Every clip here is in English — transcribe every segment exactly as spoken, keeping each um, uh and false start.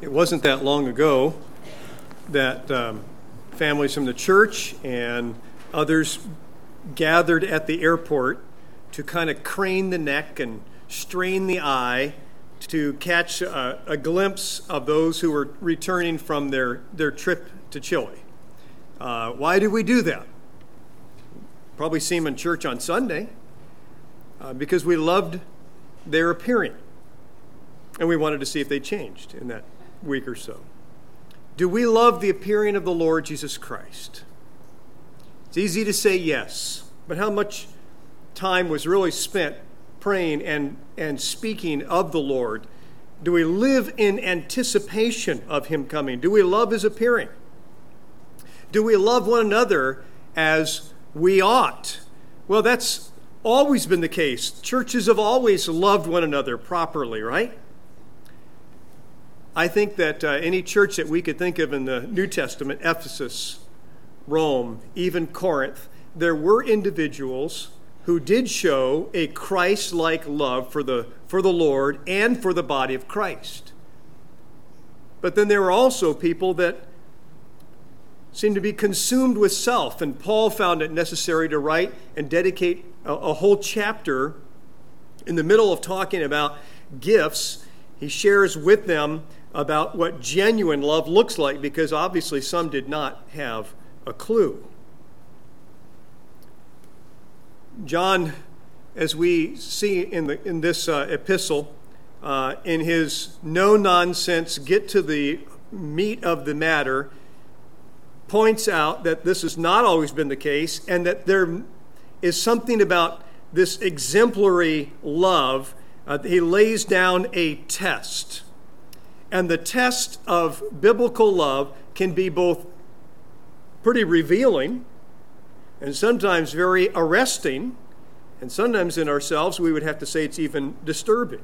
It wasn't that long ago that um, families from the church and others gathered at the airport to kind of crane the neck and strain the eye to catch a, a glimpse of those who were returning from their, their trip to Chile. Uh, why did we do that? Probably see them in church on Sunday uh, because we loved their appearing, and we wanted to see if they changed in that week or so. Do we love the appearing of the Lord Jesus Christ? It's easy to say yes, but how much time was really spent praying and, and speaking of the Lord? Do we live in anticipation of him coming? Do we love his appearing? Do we love one another as we ought? Well, that's always been the case. Churches have always loved one another properly, right? I think that uh, any church that we could think of in the New Testament, Ephesus, Rome, even Corinth, there were individuals who did show a Christ-like love for the, for the Lord and for the body of Christ. But then there were also people that seemed to be consumed with self, and Paul found it necessary to write and dedicate a, a whole chapter in the middle of talking about gifts. He shares with them about what genuine love looks like, because obviously some did not have a clue. John, as we see in the in this uh, epistle, uh, in his no-nonsense, get to the meat of the matter, points out that this has not always been the case, and that there is something about this exemplary love. Uh, he lays down a test. And the test of biblical love can be both pretty revealing and sometimes very arresting, and sometimes in ourselves we would have to say it's even disturbing.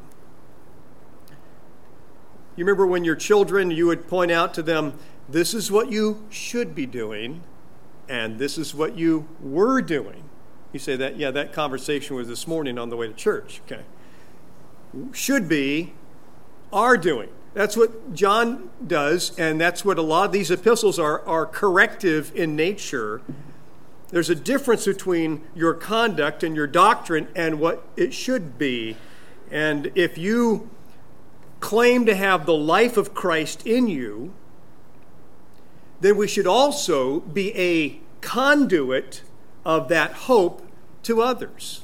You remember when your children, you would point out to them, this is what you should be doing, and this is what you were doing. You say that, yeah, that conversation was this morning on the way to church. Okay. Should be, are doing. That's what John does, and that's what a lot of these epistles are, are corrective in nature. There's a difference between your conduct and your doctrine and what it should be. And if you claim to have the life of Christ in you, then we should also be a conduit of that hope to others.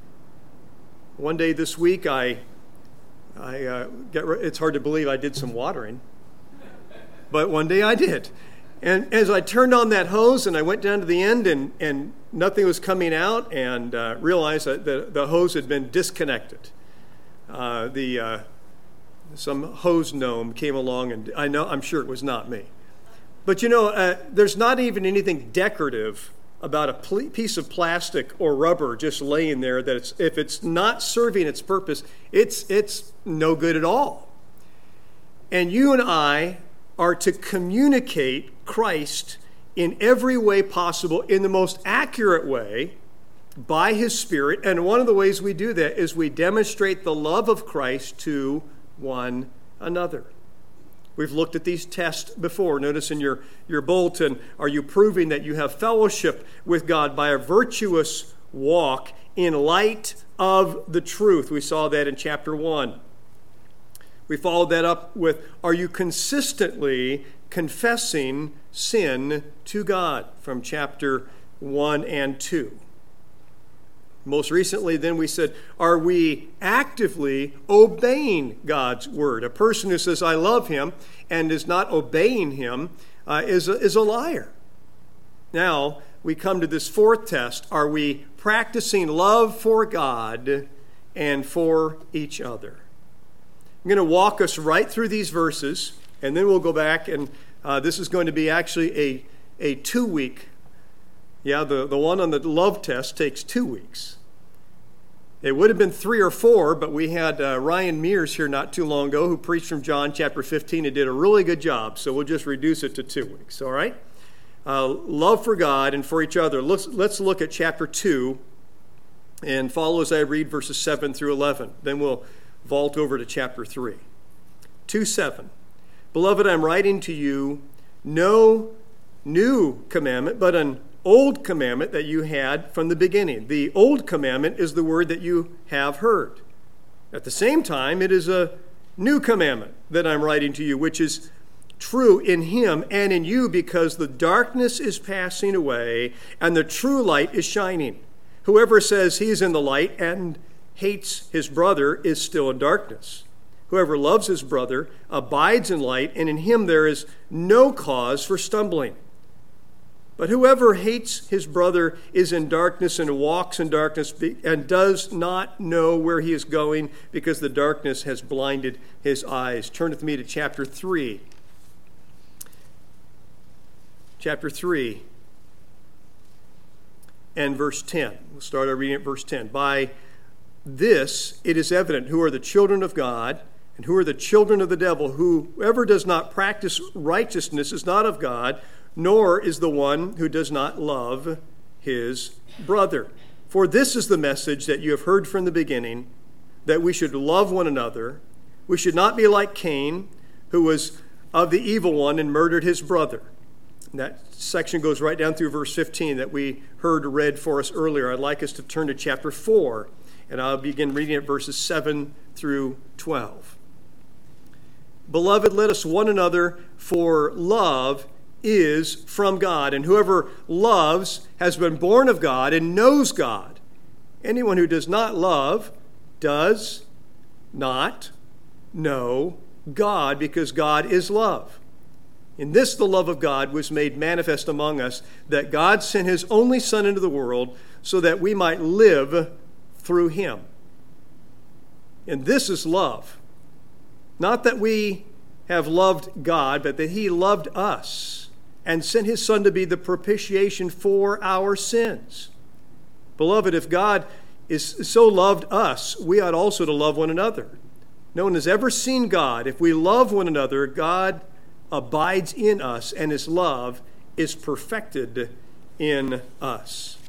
One day this week, I, I uh, get, it's hard to believe I did some watering, but one day I did. And as I turned on that hose and I went down to the end and, and nothing was coming out, and uh, realized that the, the hose had been disconnected. Uh, the uh, some hose gnome came along, and I know I'm sure it was not me. But you know, uh, there's not even anything decorative about a pl- piece of plastic or rubber just laying there that it's, if it's not serving its purpose, it's it's no good at all. And you and I are to communicate Christ in every way possible, in the most accurate way, by his Spirit. And one of the ways we do that is we demonstrate the love of Christ to one another. We've looked at these tests before. Notice in your, your bulletin, are you proving that you have fellowship with God by a virtuous walk in light of the truth? We saw that in chapter one. We followed that up with, are you consistently confessing sin to God, from chapter one and two. Most recently, then, we said, are we actively obeying God's word? A person who says, I love him, and is not obeying him uh, is, a, is a liar. Now, we come to this fourth test. Are we practicing love for God and for each other? I'm going to walk us right through these verses, and then we'll go back, and uh, this is going to be actually a, a two-week. Yeah, the, the one on the love test takes two weeks. It would have been three or four, but we had uh, Ryan Mears here not too long ago who preached from John chapter fifteen and did a really good job, so we'll just reduce it to two weeks, all right? Uh, love for God and for each other. Let's, let's look at chapter two and follow as I read verses seven through eleven. Then we'll vault over to chapter three. two seven. Beloved, I'm writing to you no new commandment, but an old commandment that you had from the beginning. The old commandment is the word that you have heard. At the same time, it is a new commandment that I'm writing to you, which is true in him and in you, because the darkness is passing away and the true light is shining. Whoever says he is in the light and hates his brother is still in darkness. Whoever loves his brother abides in light, and in him there is no cause for stumbling. But whoever hates his brother is in darkness and walks in darkness and does not know where he is going, because the darkness has blinded his eyes. Turn with me to chapter three. Chapter three and verse ten. We'll start our reading at verse ten. By this it is evident who are the children of God and who are the children of the devil. Whoever does not practice righteousness is not of God, nor is the one who does not love his brother. For this is the message that you have heard from the beginning, that we should love one another. We should not be like Cain, who was of the evil one and murdered his brother. And that section goes right down through verse fifteen that we heard read for us earlier. I'd like us to turn to chapter four, and I'll begin reading at verses seven through twelve. Beloved, let us one another, for love is from God, and whoever loves has been born of God and knows God. Anyone who does not love does not know God, because God is love. In this the love of God was made manifest among us, that God sent his only Son into the world so that we might live through him. And this is love. Not that we have loved God, but that he loved us and sent his Son to be the propitiation for our sins. Beloved, if God is so loved us, we ought also to love one another. No one has ever seen God. If we love one another, God abides in us, and his love is perfected in us.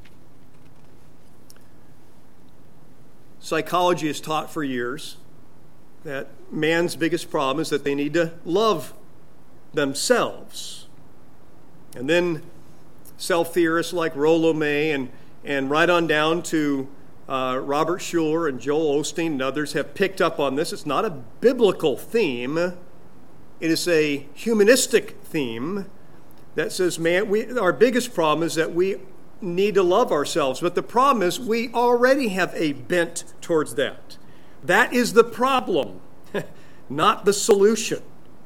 Psychology has taught for years that man's biggest problem is that they need to love themselves. And then self-theorists like Rollo May and, and right on down to uh, Robert Schuller and Joel Osteen and others have picked up on this. It's not a biblical theme. It is a humanistic theme that says, man, we, our biggest problem is that we need to love ourselves. But the problem is we already have a bent towards that. That is the problem, not the solution.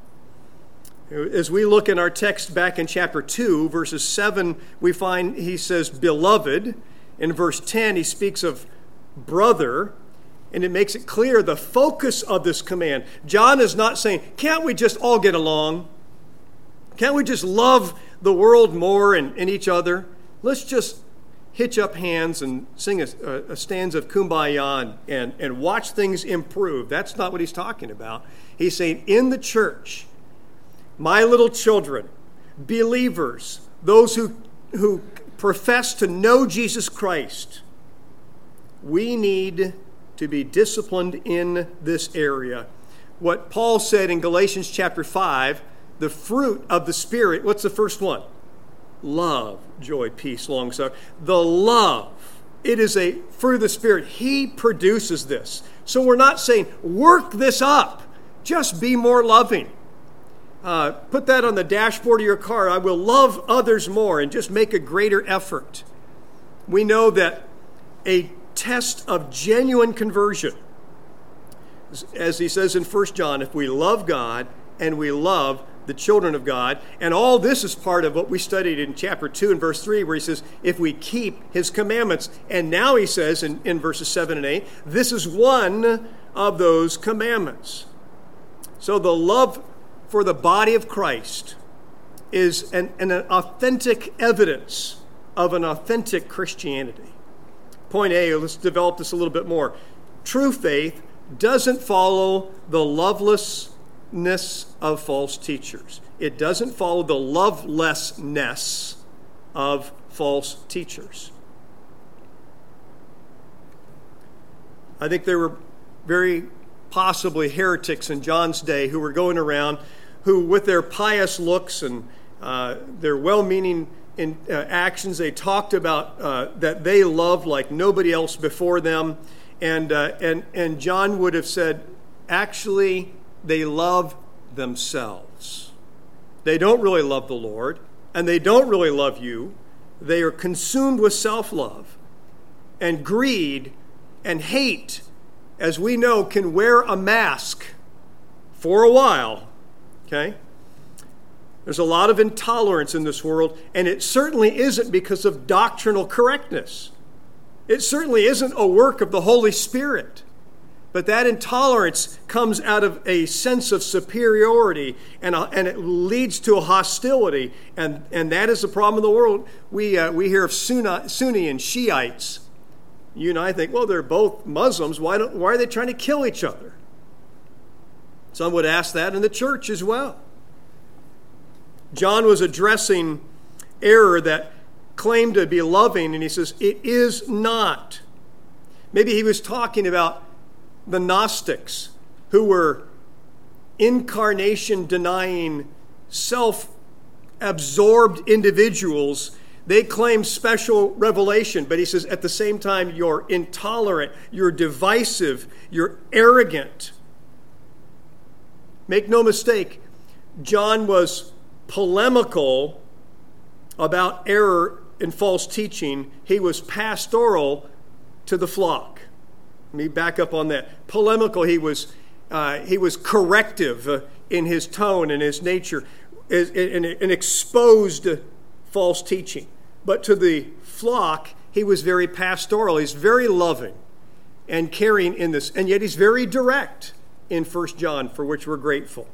As we look in our text back in chapter two, verses seven, we find he says, beloved. In verse ten, he speaks of brother, and it makes it clear the focus of this command. John is not saying, can't we just all get along? Can't we just love the world more and, and each other? Let's just hitch up hands and sing a, a stanza of Kumbaya and, and, and watch things improve. That's not what he's talking about. He's saying, in the church, my little children, believers, those who, who profess to know Jesus Christ, we need to be disciplined in this area. What Paul said in Galatians chapter five, the fruit of the Spirit, what's the first one? Love, joy, peace, long-suffering. The love, it is a fruit of the Spirit. He produces this. So we're not saying, work this up. Just be more loving. Uh, put that on the dashboard of your car. I will love others more, and just make a greater effort. We know that a test of genuine conversion, as he says in First John, if we love God and we love the children of God, and all this is part of what we studied in chapter two and verse three, where he says, if we keep his commandments. And now he says in, in verses seven and eight, this is one of those commandments. So the love for the body of Christ is an, an authentic evidence of an authentic Christianity. Point A, let's develop this a little bit more. True faith doesn't follow the lovelessness of false teachers. It doesn't follow the lovelessness of false teachers. I think there were very possibly heretics in John's day who were going around who with their pious looks and uh, their well-meaning in, uh, actions, they talked about uh, that they loved like nobody else before them. And, uh, and, and John would have said, actually, they love themselves. They don't really love the Lord, and they don't really love you. They are consumed with self-love and greed and hate, as we know, can wear a mask for a while, okay? There's a lot of intolerance in this world, and it certainly isn't because of doctrinal correctness. It certainly isn't a work of the Holy Spirit. But that intolerance comes out of a sense of superiority, and, a, and it leads to a hostility. And, and that is the problem in the world. We, uh, we hear of Sunni, Sunni and Shiites. You and I think, well, they're both Muslims. Why, don't, why are they trying to kill each other? Some would ask that in the church as well. John was addressing error that claimed to be loving, and he says, it is not. Maybe he was talking about the Gnostics, who were incarnation-denying, self-absorbed individuals. They claim special revelation, but he says at the same time, you're intolerant, you're divisive, you're arrogant. Make no mistake, John was polemical about error and false teaching. He was pastoral to the flock. Let me back up on that. Polemical, he was uh, he was corrective uh, in his tone and his nature, and, and exposed false teaching. But to the flock, he was very pastoral. He's very loving and caring in this, and yet he's very direct in First John, for which we're grateful.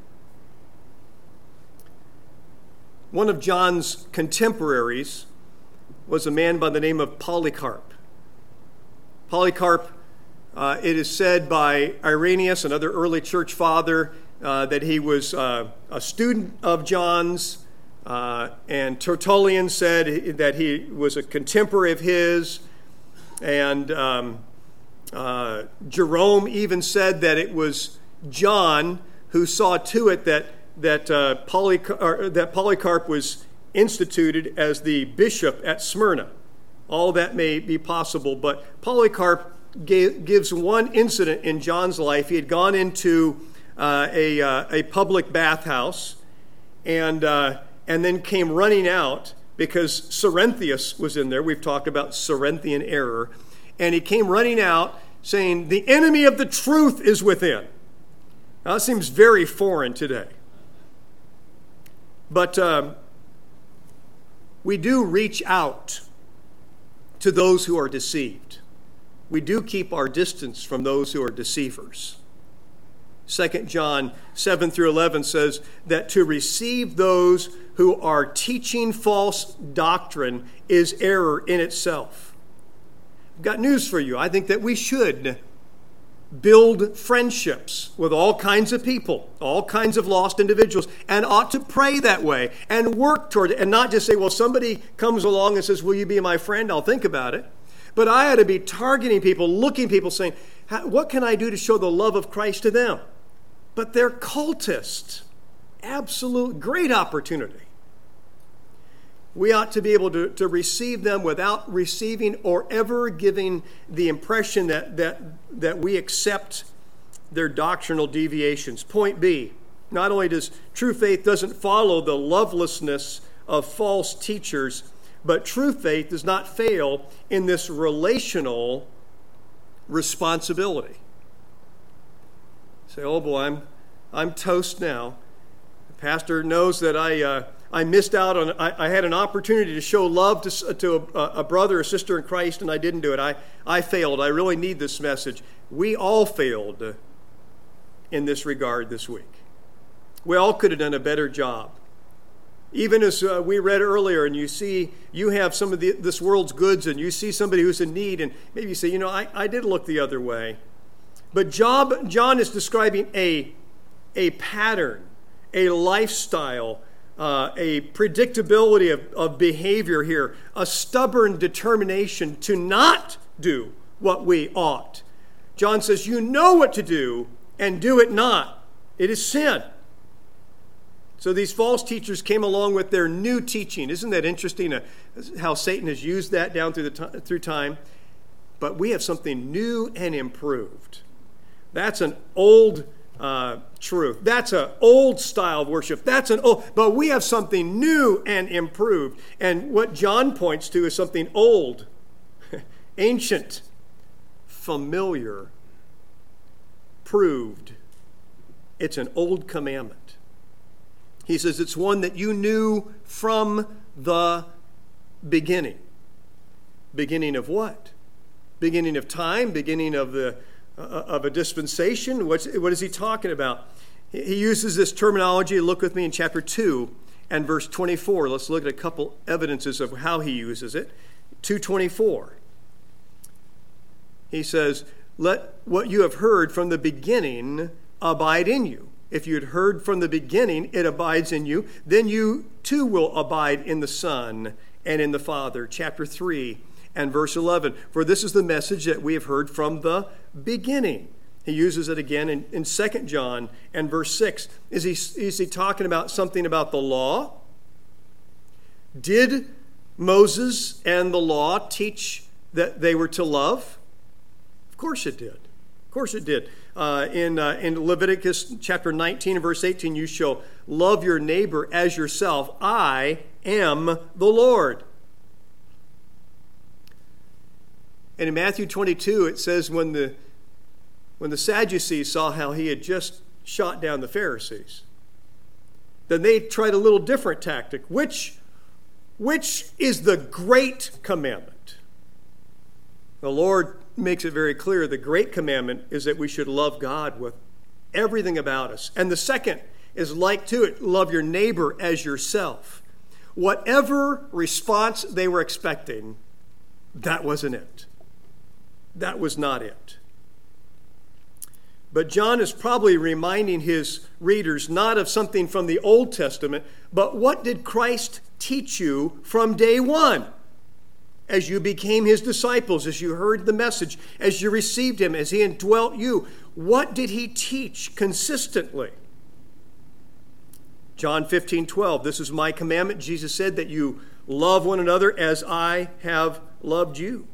One of John's contemporaries was a man by the name of Polycarp. Polycarp, uh, it is said by Irenaeus, another early church father, uh, that he was uh, a student of John's, uh, and Tertullian said that he was a contemporary of his, and um, uh, Jerome even said that it was John who saw to it that that uh, Polycarp, or that Polycarp was instituted as the bishop at Smyrna. All that may be possible, but Polycarp gave, gives one incident in John's life. He had gone into uh, a, uh, a public bathhouse and, uh, and then came running out because Cerinthius was in there. We've talked about Cerinthian error. And he came running out saying, "The enemy of the truth is within." Now, that seems very foreign today. But um, we do reach out to those who are deceived. We do keep our distance from those who are deceivers. Second John seven through eleven says that to receive those who are teaching false doctrine is error in itself. I've got news for you. I think that we should build friendships with all kinds of people, all kinds of lost individuals, and ought to pray that way and work toward it, and not just say, well, somebody comes along and says, will you be my friend? I'll think about it. But I ought to be targeting people, looking at people, saying, what can I do to show the love of Christ to them? But they're cultists. Absolute great opportunity. We ought to be able to, to receive them without receiving or ever giving the impression that, that, that we accept their doctrinal deviations. Point B, not only does true faith doesn't follow the lovelessness of false teachers, but true faith does not fail in this relational responsibility. Say, oh boy, I'm, I'm toast now. The pastor knows that I... Uh, I missed out on, I, I had an opportunity to show love to, to a, a brother or sister in Christ, and I didn't do it. I, I failed. I really need this message. We all failed in this regard this week. We all could have done a better job. Even as uh, we read earlier, and you see, you have some of the, this world's goods, and you see somebody who's in need, and maybe you say, you know, I, I did look the other way. But Job, John is describing a, a pattern, a lifestyle, Uh, a predictability of, of behavior here, a stubborn determination to not do what we ought. John says, you know what to do and do it not. It is sin. So these false teachers came along with their new teaching. Isn't that interesting uh, how Satan has used that down through, the t- through time? But we have something new and improved. That's an old uh, truth. That's an old style of worship. That's an old, but we have something new and improved. And what John points to is something old, ancient, familiar, proved. It's an old commandment. He says it's one that you knew from the beginning. Beginning of what? Beginning of time? Beginning of the uh, of a dispensation? What's, what is he talking about? He uses this terminology. Look with me in chapter two and verse twenty-four. Let's look at a couple evidences of how he uses it. two twenty-four. He says, let what you have heard from the beginning abide in you. If you had heard from the beginning, it abides in you, then you too will abide in the Son and in the Father. Chapter three and verse eleven. For this is the message that we have heard from the beginning. He uses it again in, in Second John and verse six. Is he, is he talking about something about the law? Did Moses and the law teach that they were to love? Of course it did. Of course it did. Uh, in, uh, in Leviticus chapter nineteen and verse eighteen, you shall love your neighbor as yourself. I am the Lord. And in Matthew twenty-two, it says when the, when the Sadducees saw how he had just shot down the Pharisees, then they tried a little different tactic. Which, which is the great commandment? The Lord makes it very clear the great commandment is that we should love God with everything about us. And the second is like to it, love your neighbor as yourself. Whatever response they were expecting, that wasn't it. That was not it. But John is probably reminding his readers not of something from the Old Testament, but what did Christ teach you from day one? As you became his disciples, as you heard the message, as you received him, as he indwelt you, what did he teach consistently? John fifteen twelve, this is my commandment, Jesus said, that you love one another as I have loved you.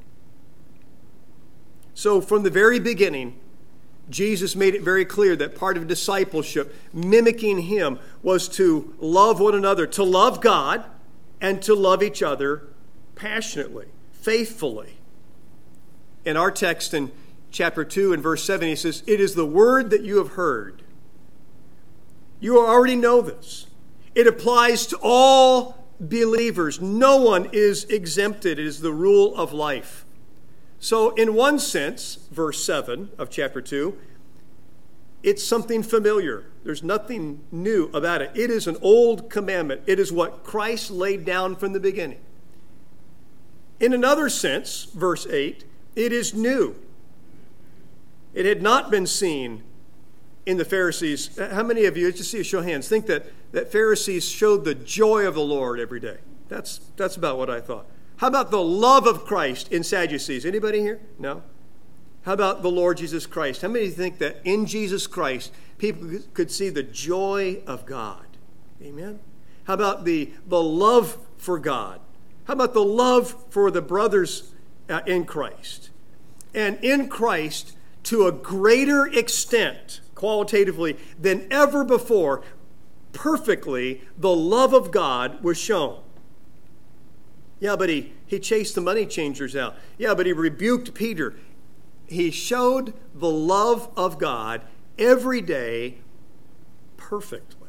So from the very beginning, Jesus made it very clear that part of discipleship, mimicking him, was to love one another, to love God, and to love each other passionately, faithfully. In our text in chapter two and verse seven, he says, it is the word that you have heard. You already know this. It applies to all believers. No one is exempted. It is the rule of life. So in one sense, verse seven of chapter two, it's something familiar. There's nothing new about it. It is an old commandment. It is what Christ laid down from the beginning. In another sense, verse eight, it is new. It had not been seen in the Pharisees. How many of you, just see a show of hands, think that, that Pharisees showed the joy of the Lord every day? That's, that's about what I thought. How about the love of Christ in Sadducees? Anybody here? No? How about the Lord Jesus Christ? How many think that in Jesus Christ, people could see the joy of God? Amen? How about the, the love for God? How about the love for the brothers uh, in Christ? And in Christ, to a greater extent, qualitatively, than ever before, perfectly, the love of God was shown. Yeah, but he, he chased the money changers out. Yeah, but he rebuked Peter. He showed the love of God every day perfectly.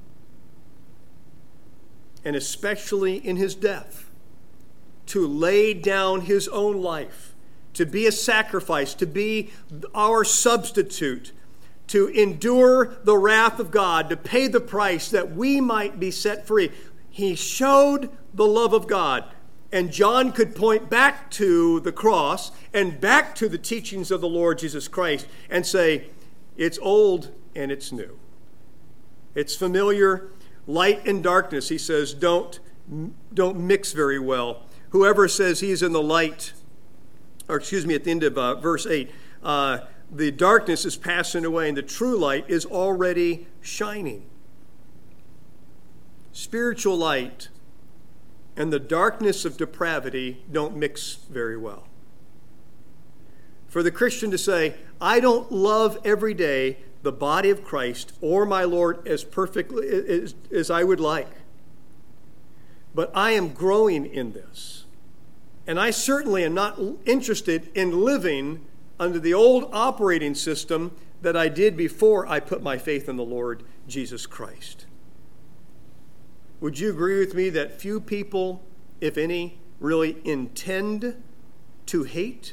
And especially in his death. To lay down his own life, to be a sacrifice, to be our substitute, to endure the wrath of God, to pay the price that we might be set free. He showed the love of God. And John could point back to the cross and back to the teachings of the Lord Jesus Christ and say, it's old and it's new. It's familiar. Light and darkness, he says, don't, don't mix very well. Whoever says he's in the light, or excuse me, at the end of uh, verse eight, uh, the darkness is passing away and the true light is already shining. spiritual light and the darkness of depravity don't mix very well. For the Christian to say, I don't love every day the body of Christ or my Lord as perfectly as, as I would like, but I am growing in this. And I certainly am not interested in living under the old operating system that I did before I put my faith in the Lord Jesus Christ. Would you agree with me that few people, if any, really intend to hate?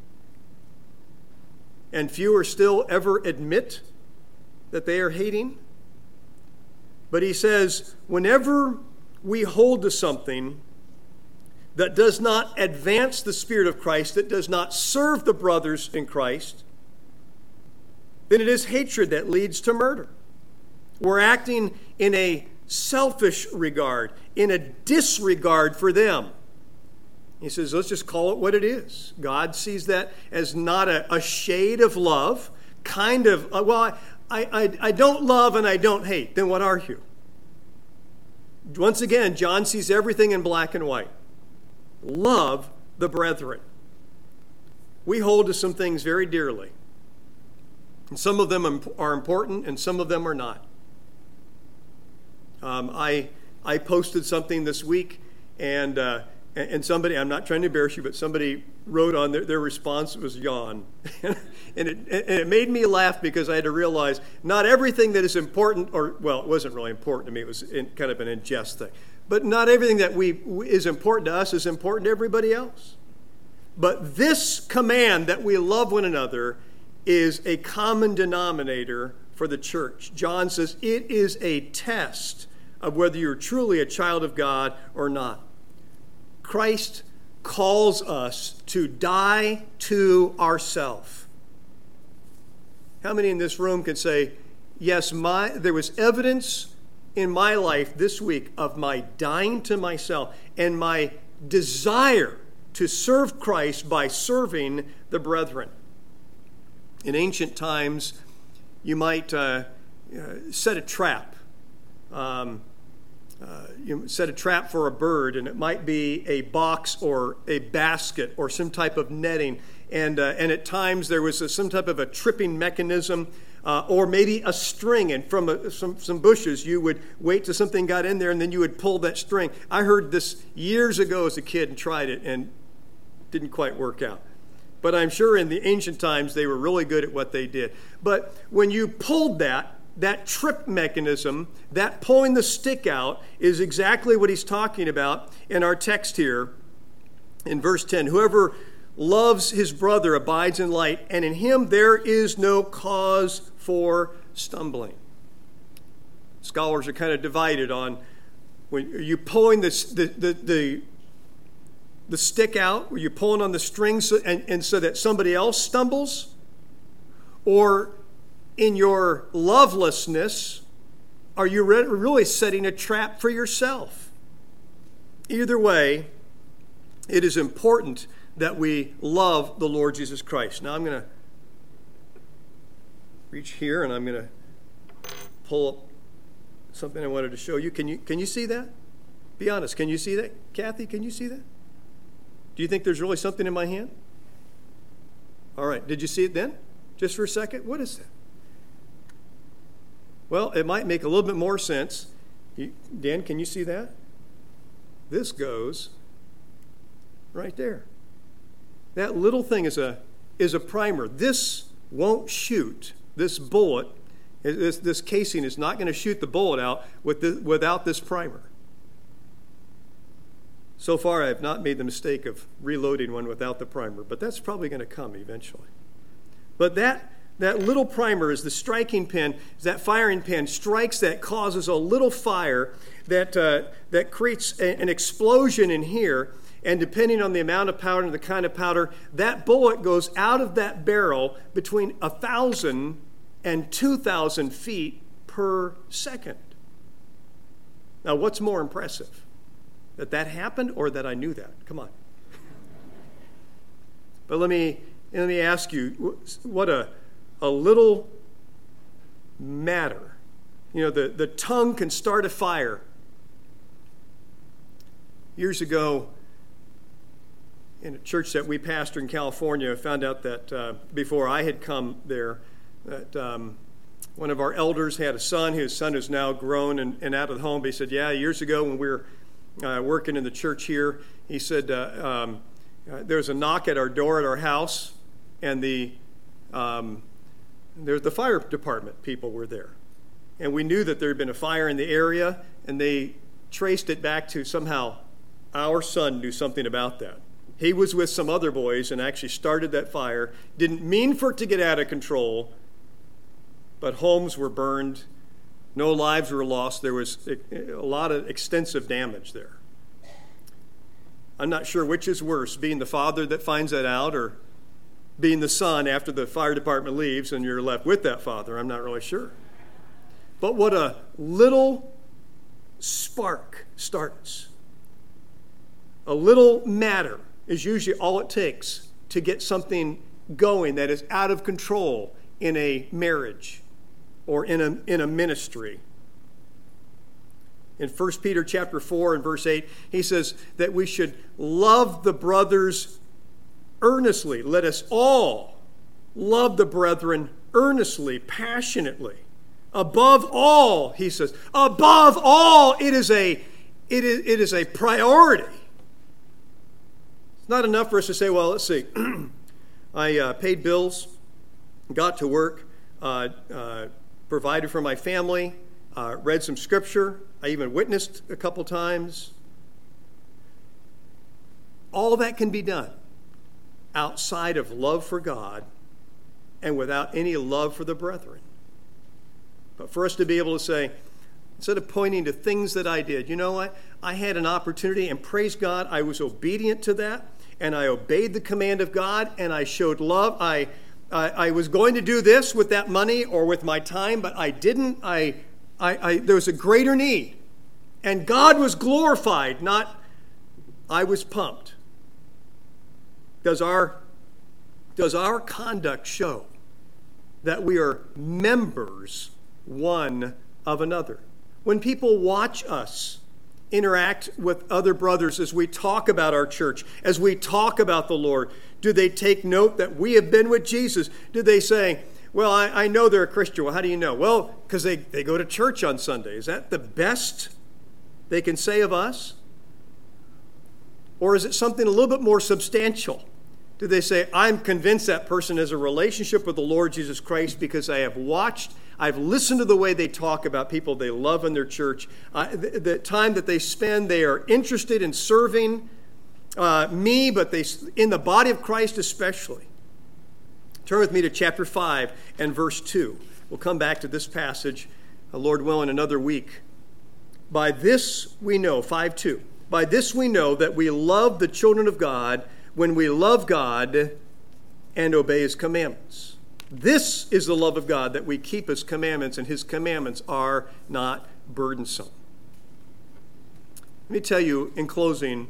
And fewer still ever admit that they are hating? But he says, whenever we hold to something that does not advance the Spirit of Christ, that does not serve the brothers in Christ, then it is hatred that leads to murder. We're acting in a selfish regard, in a disregard for them. He says, let's just call it what it is. God sees that as not a, a shade of love, kind of, uh, well, I, I, I don't love and I don't hate. Then what are you? Once again, John sees everything in black and white. Love the brethren. We hold to some things very dearly. And some of them are important and some of them are not. Um, I I posted something this week, and uh, and somebody, I'm not trying to embarrass you, but somebody wrote on their, their response was yawn. and, it, and it made me laugh because I had to realize not everything that is important, or, well, it wasn't really important to me. It was in, kind of an ingest thing. But not everything that we is important to us is important to everybody else. But this command that we love one another is a common denominator for the church. John says it is a test of whether you're truly a child of God or not. Christ calls us to die to ourselves. How many in this room can say, yes, my there was evidence in my life this week of my dying to myself and my desire to serve Christ by serving the brethren? In ancient times, you might uh, uh, set a trap. Um, uh, you set a trap for a bird, and it might be a box or a basket or some type of netting. And uh, and at times there was a, some type of a tripping mechanism, uh, or maybe a string. And from a, some some bushes, you would wait till something got in there, and then you would pull that string. I heard this years ago as a kid and tried it, and didn't quite work out. But I'm sure in the ancient times they were really good at what they did. But when you pulled that, that trip mechanism, that pulling the stick out, is exactly what he's talking about in our text here in verse ten. Whoever loves his brother abides in light, and in him there is no cause for stumbling. Scholars are kind of divided on, when are you pulling this, the, the, the the stick out? Were you pulling on the string so, and, and so that somebody else stumbles? Or in your lovelessness, are you re- really setting a trap for yourself? Either way, it is important that we love the Lord Jesus Christ. Now I'm going to reach here and I'm going to pull up something I wanted to show you. Can you can you see that? Be honest. Can you see that? Kathy, can you see that? Do you think there's really something in my hand? All right. Did you see it then? Just for a second? What is that? Well, it might make a little bit more sense. You, Dan, can you see that? This goes right there. That little thing is a is a primer. This won't shoot. This bullet, this, this casing is not going to shoot the bullet out with the, without this primer. So far, I have not made the mistake of reloading one without the primer, but that's probably going to come eventually. But that that little primer is the striking pin, that firing pin strikes that causes a little fire that uh, that creates a, an explosion in here, and depending on the amount of powder and the kind of powder, that bullet goes out of that barrel between a thousand and two thousand feet per second. Now, what's more impressive? That that happened or that I knew that? Come on. But let me let me ask you, what a a little matter. You know, the, the tongue can start a fire Years ago, in a church that we pastor in California, I found out that uh, before I had come there, that um, one of our elders had a son. His son is now grown and, and out of the home. But he said, yeah, years ago when we were uh, working in the church here, he said, uh, um, uh, there was a knock at our door at our house, and the um, there's the fire department people were there. And we knew that there had been a fire in the area, and they traced it back to somehow our son knew something about that. He was with some other boys and actually started that fire. Didn't mean for it to get out of control, but homes were burned. No lives were lost. There was a lot of extensive damage there. I'm not sure which is worse, being the father that finds that out or being the son after the fire department leaves and you're left with that father. I'm not really sure. But what a little spark starts. A little matter is usually all it takes to get something going that is out of control in a marriage or in a, in a ministry. In First Peter chapter four and verse eight, he says that we should love the brothers earnestly. Let us all love the brethren earnestly, passionately. Above all, he says, above all, it is a, it is, it is a priority. It's not enough for us to say, well, let's see, I uh, paid bills, got to work, uh, uh, provided for my family, uh, read some scripture, I even witnessed a couple times. All that can be done outside of love for God and without any love for the brethren. But for us to be able to say, instead of pointing to things that I did, you know what? I had an opportunity, and praise God, I was obedient to that, and I obeyed the command of God, and I showed love. I, I, I was going to do this with that money or with my time, but I didn't. I, I, I, there was a greater need, and God was glorified, not I was pumped. Does our, does our conduct show that we are members one of another? When people watch us interact with other brothers as we talk about our church, as we talk about the Lord, do they take note that we have been with Jesus? Do they say, well, I, I know they're a Christian. Well, how do you know? Well, because they, they go to church on Sunday. Is that the best they can say of us? Or is it something a little bit more substantial? Do they say, I'm convinced that person has a relationship with the Lord Jesus Christ because I have watched, I've listened to the way they talk about people they love in their church. Uh, the, the time that they spend, they are interested in serving uh, me, but they in the body of Christ especially. Turn with me to chapter five and verse two. We'll come back to this passage, uh, Lord willing, another week. By this we know, five two, by this we know that we love the children of God when we love God and obey his commandments. This is the love of God, that we keep his commandments, and his commandments are not burdensome. Let me tell you in closing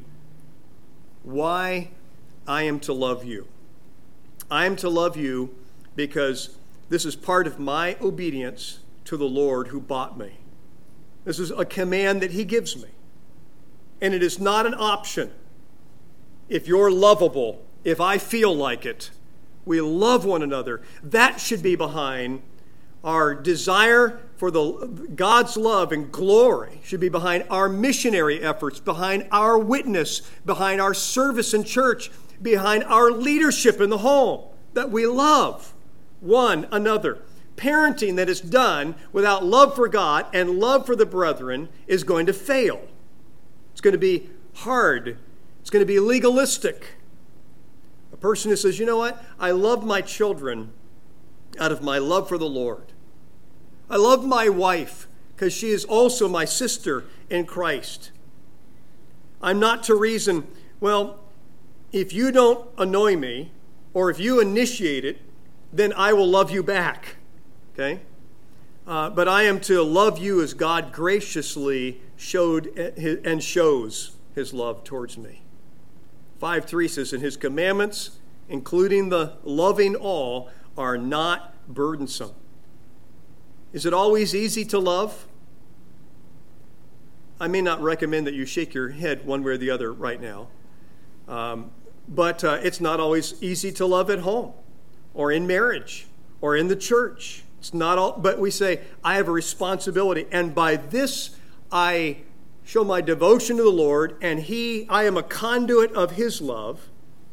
why I am to love you. I am to love you because this is part of my obedience to the Lord who bought me. This is a command that he gives me. And it is not an option. If you're lovable, if I feel like it, we love one another. That should be behind our desire for the God's love and glory, should be behind our missionary efforts, behind our witness, behind our service in church, behind our leadership in the home, that we love one another. Parenting that is done without love for God and love for the brethren is going to fail. It's going to be hard. It's going to be legalistic. A person who says, you know what? I love my children out of my love for the Lord. I love my wife because she is also my sister in Christ. I'm not to reason, well, if you don't annoy me or if you initiate it, then I will love you back. Okay? Uh, but I am to love you as God graciously showed and shows his love towards me. five three says, and his commandments, including the loving all, are not burdensome. Is it always easy to love? I may not recommend that you shake your head one way or the other right now, um, but uh, it's not always easy to love at home or in marriage or in the church. It's not all, but we say, I have a responsibility, and by this I show my devotion to the Lord, and He, I am a conduit of His love.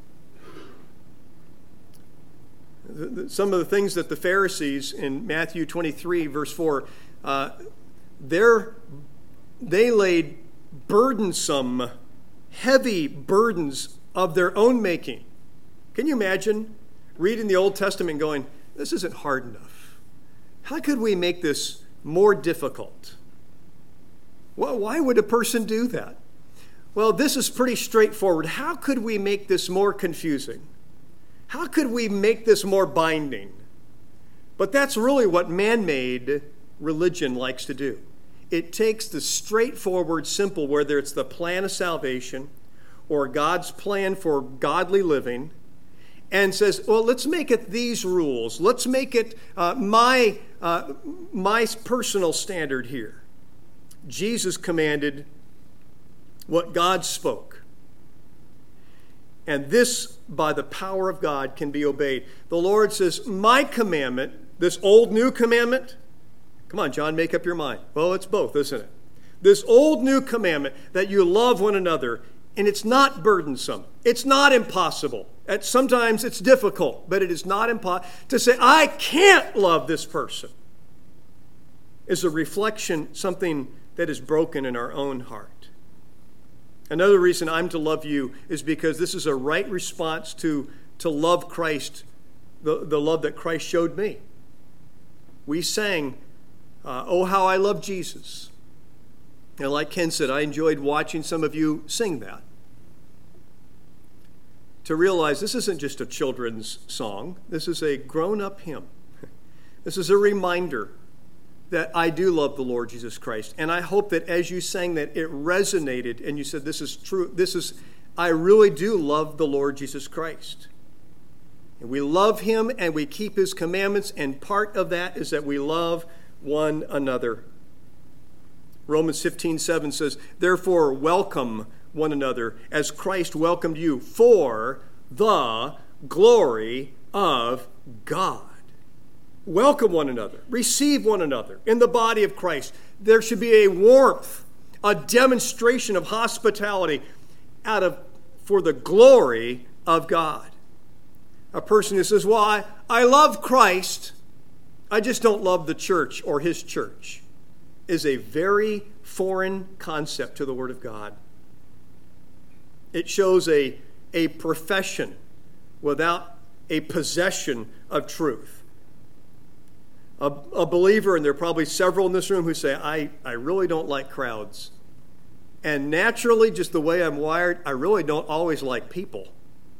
Some of the things that the Pharisees in Matthew twenty-three, verse four, uh, they're, they laid burdensome, heavy burdens of their own making. Can you imagine reading the Old Testament going, this isn't hard enough. How could we make this more difficult? Well, why would a person do that? Well, this is pretty straightforward. How could we make this more confusing? How could we make this more binding? But that's really what man-made religion likes to do. It takes the straightforward, simple, whether it's the plan of salvation or God's plan for godly living, and says, well, let's make it these rules. Let's make it uh, my, uh, my personal standard here. Jesus commanded what God spoke. And this, by the power of God, can be obeyed. The Lord says, my commandment, this old new commandment, come on, John, make up your mind. Well, it's both, isn't it? This old new commandment that you love one another, and it's not burdensome. It's not impossible. At sometimes it's difficult, but it is not impossible. To say, I can't love this person is a reflection, something that is broken in our own heart. Another reason I'm to love you is because this is a right response to, to love Christ, the, the love that Christ showed me. We sang, uh, Oh, How I Love Jesus. And like Ken said, I enjoyed watching some of you sing that. To realize this isn't just a children's song. This is a grown-up hymn. This is a reminder that I do love the Lord Jesus Christ. And I hope that as you sang that, it resonated and you said, this is true. This is, I really do love the Lord Jesus Christ. And we love Him and we keep His commandments, and part of that is that we love one another. Romans fifteen seven says, therefore welcome one another as Christ welcomed you for the glory of God. Welcome one another. Receive one another in the body of Christ. There should be a warmth, a demonstration of hospitality out of for the glory of God. A person who says, well, I, I love Christ, I just don't love the church or His church, is a very foreign concept to the Word of God. It shows a, a profession without a possession of truth. A, a believer, and there are probably several in this room who say, I, I really don't like crowds. And naturally, just the way I'm wired, I really don't always like people.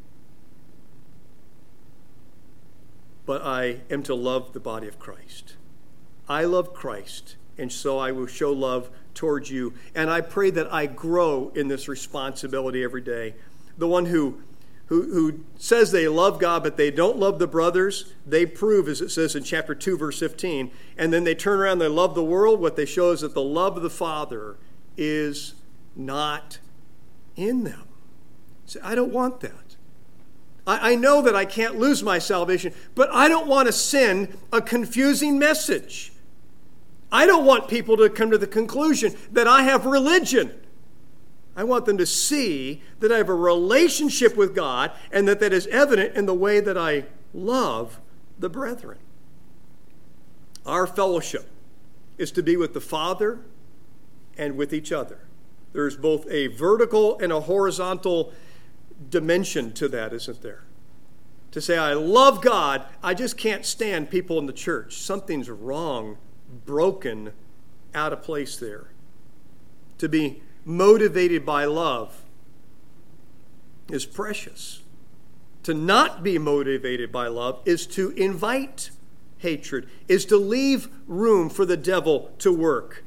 But I am to love the body of Christ. I love Christ, and so I will show love towards you. And I pray that I grow in this responsibility every day. The one who Who, who says they love God, but they don't love the brothers, they prove, as it says in chapter two, verse fifteen, and then they turn around and they love the world. What they show is that the love of the Father is not in them. Say, I don't want that. I, I know that I can't lose my salvation, but I don't want to send a confusing message. I don't want people to come to the conclusion that I have religion. I want them to see that I have a relationship with God and that that is evident in the way that I love the brethren. Our fellowship is to be with the Father and with each other. There's both a vertical and a horizontal dimension to that, isn't there? To say, I love God, I just can't stand people in the church. Something's wrong, broken, out of place there. To be motivated by love is precious. To not be motivated by love is to invite hatred, is to leave room for the devil to work.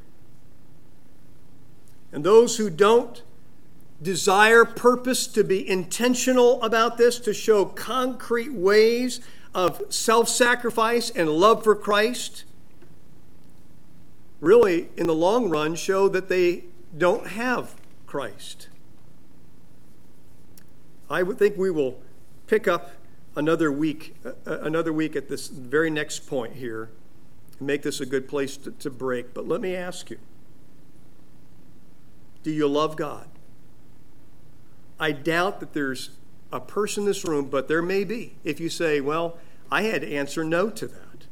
And those who don't desire purpose to be intentional about this, to show concrete ways of self-sacrifice and love for Christ, really, in the long run, show that they don't have Christ. I would think we will pick up another week, uh, another week at this very next point here, and make this a good place to, to break. But let me ask you, do you love God? I doubt that there's a person in this room, but there may be. If you say, well, I had to answer no to that.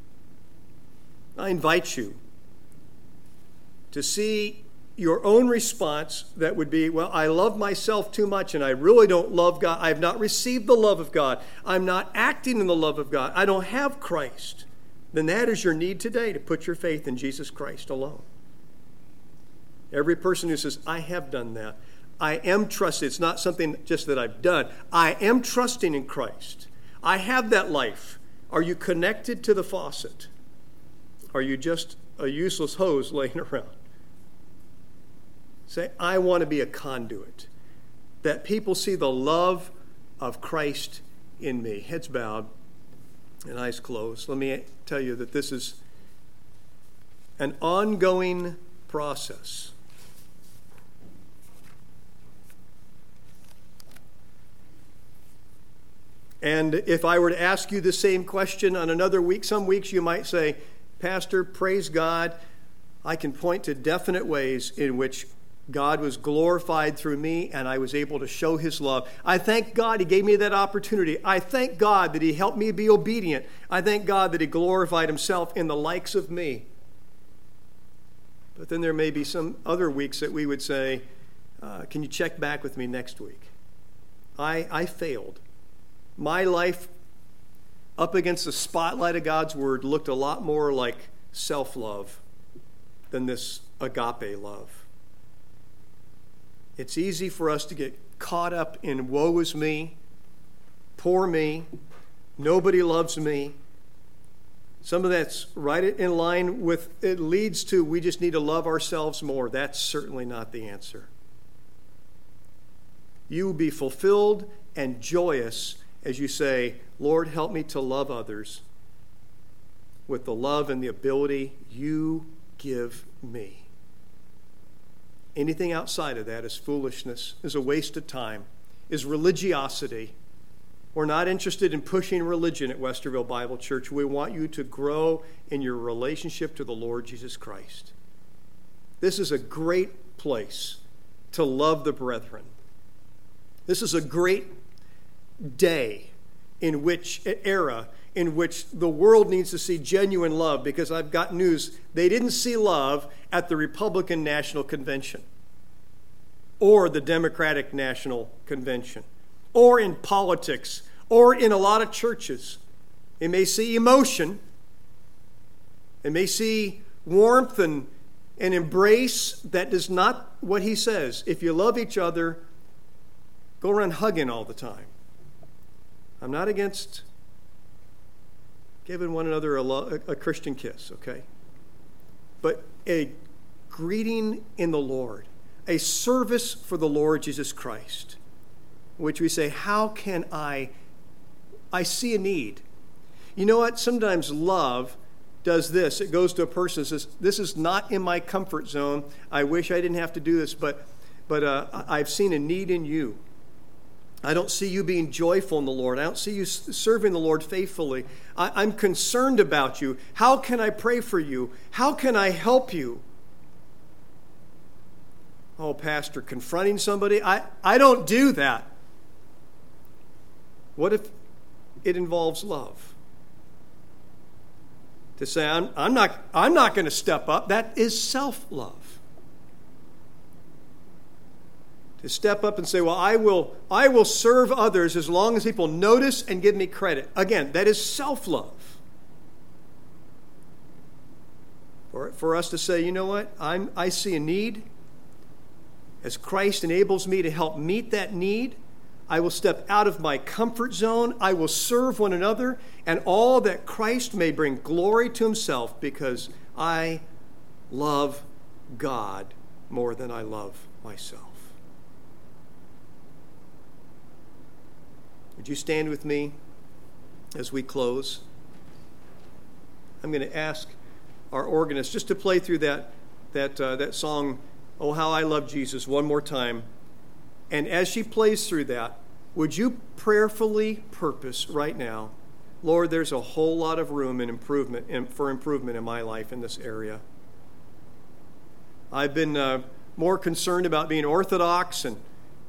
I invite you to see your own response that would be, well, I love myself too much and I really don't love God. I have not received the love of God. I'm not acting in the love of God. I don't have Christ. Then that is your need today, to put your faith in Jesus Christ alone. Every person who says, I have done that, I am trusting, it's not something just that I've done. I am trusting in Christ. I have that life. Are you connected to the faucet? Are you just a useless hose laying around? Say, I want to be a conduit, that people see the love of Christ in me. Heads bowed and eyes closed. Let me tell you that this is an ongoing process. And if I were to ask you the same question on another week, some weeks you might say, Pastor, praise God, I can point to definite ways in which God was glorified through me and I was able to show his love. I thank God he gave me that opportunity. I thank God that he helped me be obedient. I thank God that he glorified himself in the likes of me. But then there may be some other weeks that we would say, uh, can you check back with me next week? I, I failed. My life up against the spotlight of God's word looked a lot more like self-love than this agape love. It's easy for us to get caught up in woe is me, poor me, nobody loves me. Some of that's right in line with, it leads to we just need to love ourselves more. That's certainly not the answer. You will be fulfilled and joyous as you say, Lord, help me to love others with the love and the ability you give me. Anything outside of that is foolishness, is a waste of time, is religiosity. We're not interested in pushing religion at Westerville Bible Church. We want you to grow in your relationship to the Lord Jesus Christ. This is a great place to love the brethren. This is a great day in which, era in which the world needs to see genuine love, because I've got news. They didn't see love at the Republican National Convention or the Democratic National Convention or in politics or in a lot of churches. They may see emotion. They may see warmth and, and embrace. That is not what he says. If you love each other, go around hugging all the time. I'm not against giving one another a, lo- a Christian kiss, okay? But a greeting in the Lord, a service for the Lord Jesus Christ, which we say, how can I, I see a need. You know what? Sometimes love does this. It goes to a person and says, this is not in my comfort zone. I wish I didn't have to do this, but, but uh, I've seen a need in you. I don't see you being joyful in the Lord. I don't see you serving the Lord faithfully. I, I'm concerned about you. How can I pray for you? How can I help you? Oh, Pastor, confronting somebody? I, I don't do that. What if it involves love? To say, I'm, I'm not, I'm not going to step up. That is self-love. To step up and say, well, I will, I will serve others as long as people notice and give me credit. Again, that is self-love. For, for us to say, you know what, I'm, I see a need. As Christ enables me to help meet that need, I will step out of my comfort zone. I will serve one another, and all that Christ may bring glory to himself, because I love God more than I love myself. Would you stand with me as we close? I'm going to ask our organist just to play through that that uh, that song, Oh, How I Love Jesus one more time. And as she plays through that, would you prayerfully purpose right now, Lord, there's a whole lot of room and improvement in, for improvement in my life in this area. I've been uh, more concerned about being orthodox and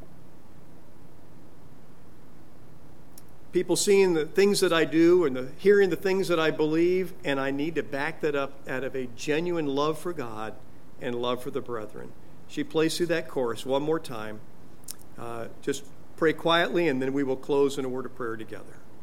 people seeing the things that I do and the, hearing the things that I believe, and I need to back that up out of a genuine love for God and love for the brethren. She plays through that chorus one more time. Uh, just pray quietly, and then we will close in a word of prayer together.